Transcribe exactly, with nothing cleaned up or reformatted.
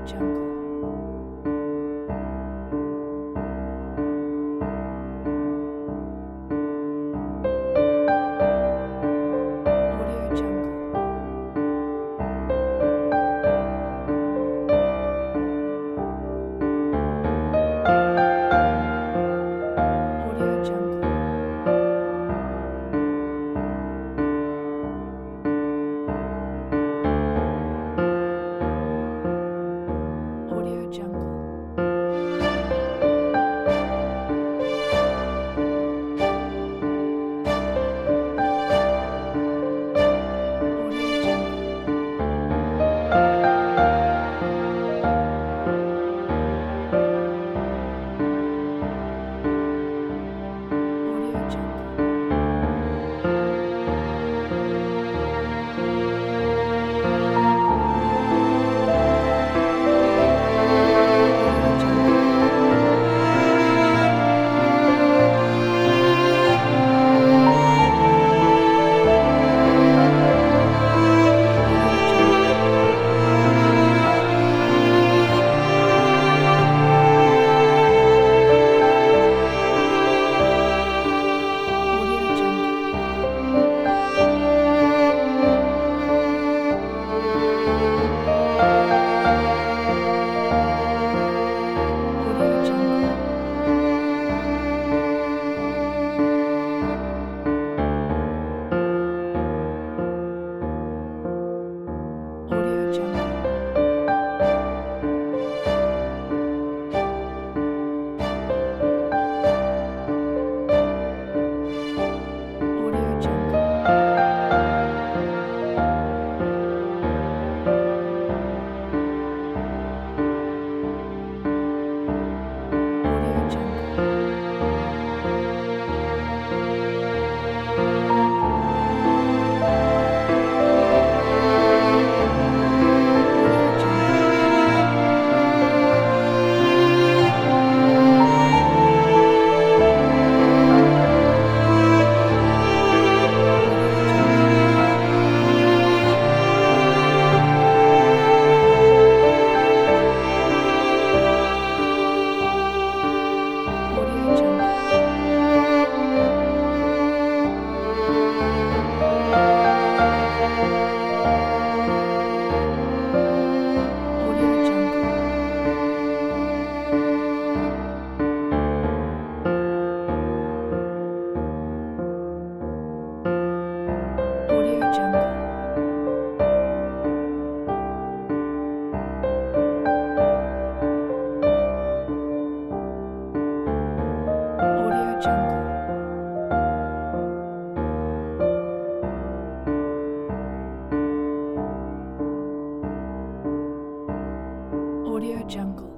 Jungle. Audio Jungle. Audio Jungle. Audio Jungle. Audio Jungle. Audio Jungle. Audio Jungle. Audio Jungle. Audio Jungle. Audio Jungle. Audio Jungle. Audio Jungle. Audio Jungle. Audio Jungle. Audio Jungle. Audio Jungle. Audio Jungle. Audio Jungle. Audio Jungle. Audio Jungle.